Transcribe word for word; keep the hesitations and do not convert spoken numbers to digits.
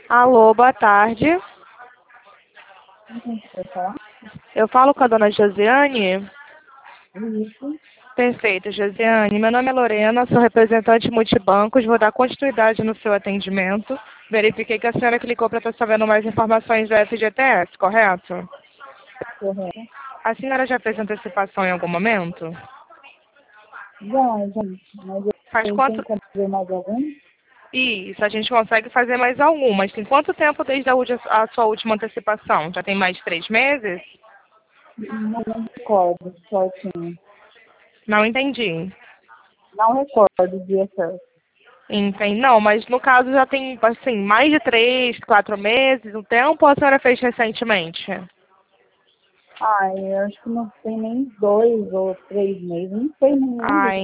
Alô, boa tarde. Quem quer falar? Eu falo com a dona Josiane? Isso. Perfeito, Josiane. Meu nome é Lorena, sou representante multibancos. Vou dar continuidade no seu atendimento. Verifiquei que a senhora clicou para estar sabendo mais informações do F G T S, correto? Correto. A senhora já fez antecipação em algum momento? Já, gente, mas Faz eu tenho quanto... que fazer mais algum? Isso, a gente consegue fazer mais algumas. Tem quanto tempo desde a, ulti- a sua última antecipação? Já tem mais de três meses? Não, não recordo certinho. Não entendi. Não recordo o dia certo. Entendi. Não, mas no caso já tem, assim, mais de três, quatro meses, um tempo, ou a senhora fez recentemente? Ah, eu acho que não tem nem dois ou três meses. Não sei, nem Ah, lembro.